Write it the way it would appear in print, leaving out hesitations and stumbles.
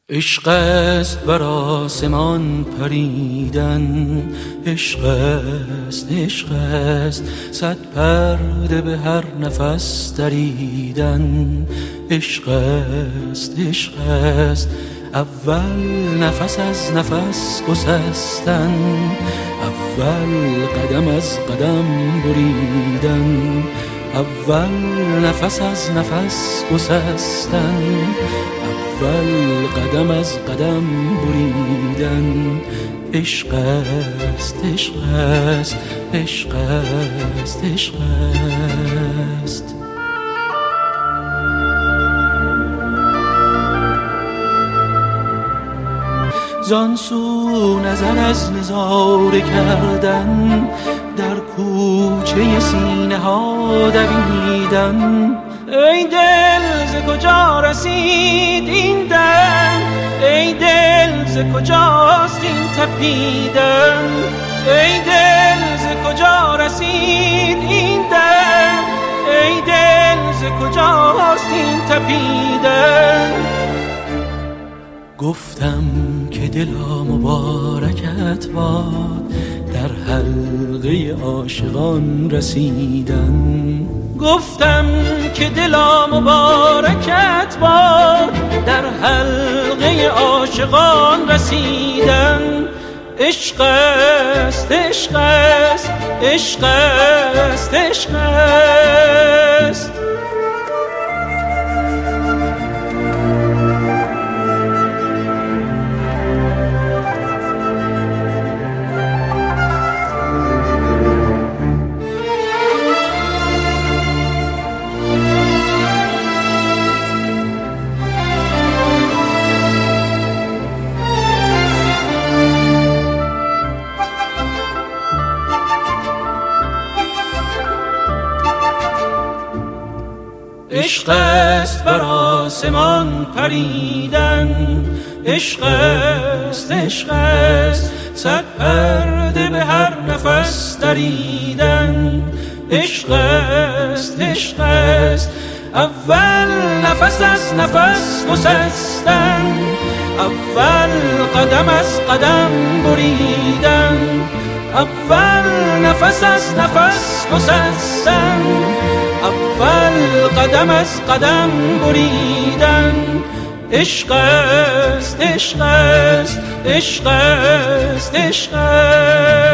عشق است بر آسمان پریدن، عشق است، عشق است، صد پرده به هر نفس دریدن. عشق است، عشق است، اول نفس از نفس گسستن، اول قدم از قدم بریدن، اول نفس از نفس گسستن، اول قدم از قدم بریدن. عشق است، عشق است، عشق است، عشق است. زان سو نظر از نظاره کردن، در کوچه سینه ها دویدن. ای دل ز کجا رسید این دم، ای دل ز کجاست این تپیدن، ای دل ز کجا رسید این دم، ای دل ز کجاست این تپیدن. گفتم که دلا مبارکت باد، در حلقه عاشقان رسیدن. گفتم که دلا مبارکت باد، در حلقه عاشقان رسیدن. عشق است، عشق است، عشق است، عشق است. عشق است بر آسمان پریدن، عشق است، عشق است، صد پرده به هر نفس دریدن. عشق است، عشق است، اول نفس از نفس گسستن، اول قدم از قدم بریدن، اول نفس از نفس گسستن، اول قدم از قدم بریدن. عشق است، عشق است، عشق است، عشق است.